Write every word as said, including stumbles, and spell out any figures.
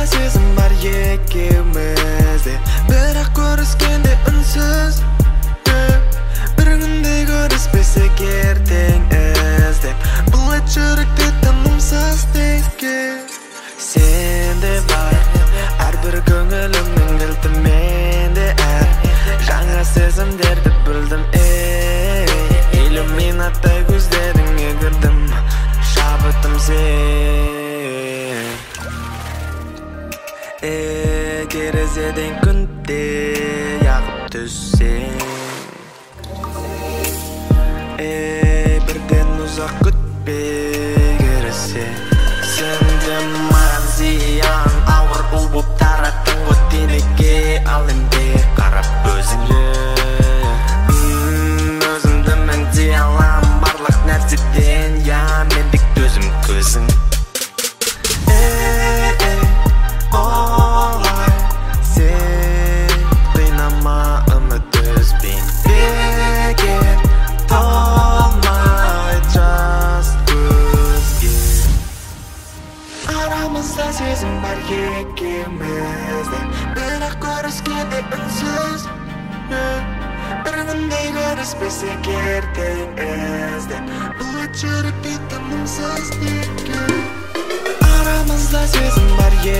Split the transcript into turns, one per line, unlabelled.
сезім бар екеумізде, бірақ көріскенде үнсіз. Бір күнде көріспесек ертең іздеп, бұлай жүректе тынымсыз текке. Сенде бар әрбір көңілімнің кілті менде әр, жаңа сезімдерді білдім. Иллюминаттай көздеріңе кірдім, шабытым сен. Терезеден күнде яғып түссең, бірден ұзақ күтпей кересең. Сенде маған зиян ауыр ұл боп тараттың ғой денеге, ал енді қарап өзіңе. Өзімді меңдей алам барлық нәрседен, я мендік төзім көзің. Олай сен қинама үміт үзбен, бекер толмай жас көзге. Арамызда сезім бар екеумізде, бірақ көріскенде үнсіз. Бір күнде көріспесек ертең іздеп, бұлай жүректе тынымсыз текке. Арамызда сезім бар